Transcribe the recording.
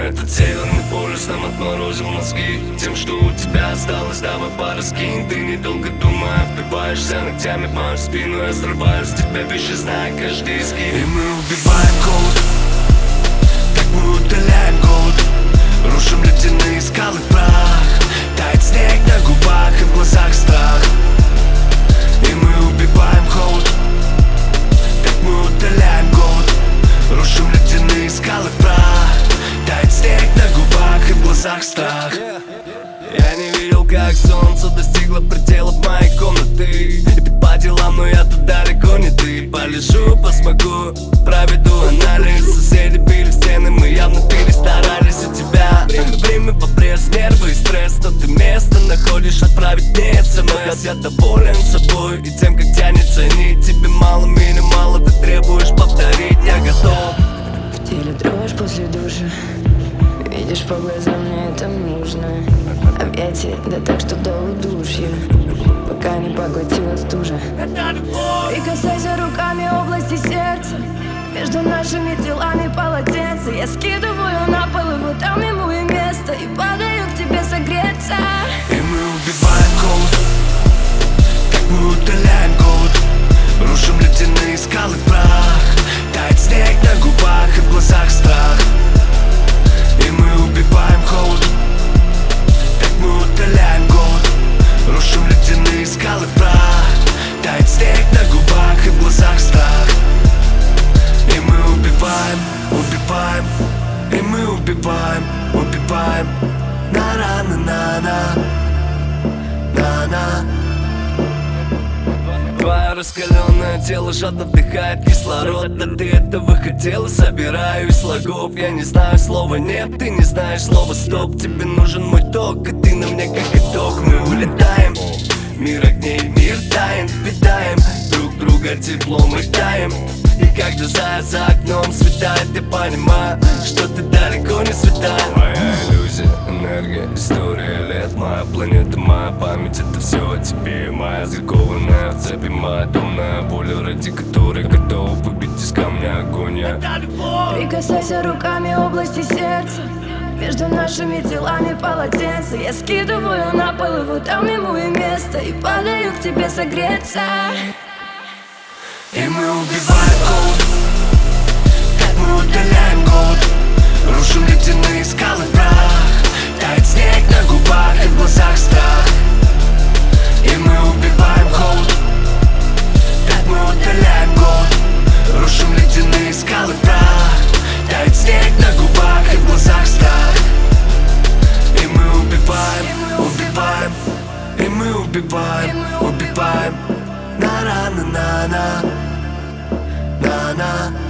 Этот северный полюс нам отморозил мозги тем, что у тебя осталось, давай пара скинь. Ты недолго думая, впиваешься ногтями в мою спину. Я срываю с тебя вещи, зная каждый изгиб. И мы убиваем холод, так мы удаляем голод. Рушим ледяные скалы в прах. Тает снег на губах и в глазах страх. И мы убиваем холод, так мы удаляем голод. Рушим ледяные скалы в прах. Тает снег на губах и в глазах страх. Я не видел, как солнце достигло предела моей комнаты. И ты по делам, но я тут далеко не ты. Полежу, посмогу, проведу анализ. Соседи били в стены, мы явно перестарались. У тебя время в обрез, нервы и стресс. То ты место находишь, отправить мне смс. Я доволен собой и тем, как тянется нить. Тебе мало, меня мало, ты требуешь повторить. Я готов. В теле дрожь после душа. Видишь по глазам, мне это нужно. Объятия, да так, что до удушья, пока не поглотила стужа. Прикасайся руками области сердца. Между нашими телами полотенце. Я скидываю на пол, и вот там ему и место. И падаю к тебе согреться. И мы убиваем холод, так мы удаляем голод. Рушим ледяные скалы в прах. Тает снег на губах и в глазах страх. И мы убиваем холод, так мы удаляем голод. Рушим ледяные скалы в прах. Тает снег на губах и в глазах страх. И мы убиваем, убиваем. И мы убиваем, убиваем. На-на-на-на-на, на-на. Твое раскаленное тело жадно вдыхает кислород. Да ты этого хотела, собираю из слогов. Я не знаю слова нет, ты не знаешь слова стоп. Тебе нужен мой ток, и ты на мне как итог. Мы улетаем, мир огней, мир тает, питаем друг друга теплом и таем. И когда за окном светает, я понимаю, что ты далеко не святая. Моя иллюзия, энергия, история лет. Моя планета, моя память, это все о тебе. Моя закованная в цепи, моя домная воля, ради которой готова выбить из камня огонь. Прикасайся руками области сердца. Между нашими телами полотенце. Я скидываю на пол, и вот там ему и место. И падаю к тебе согреться. И мы убиваем холод, так мы удаляем голод. Рушим ледяные скалы в прах. Тает снег на губах и в глазах страх. И мы убиваем холод, так мы удаляем голод. Рушим ледяные скалы в прах. Тает снег на губах и в глазах страх. И мы убиваем, убиваем. И мы убиваем, убиваем. На-на-на-на-на, на-на.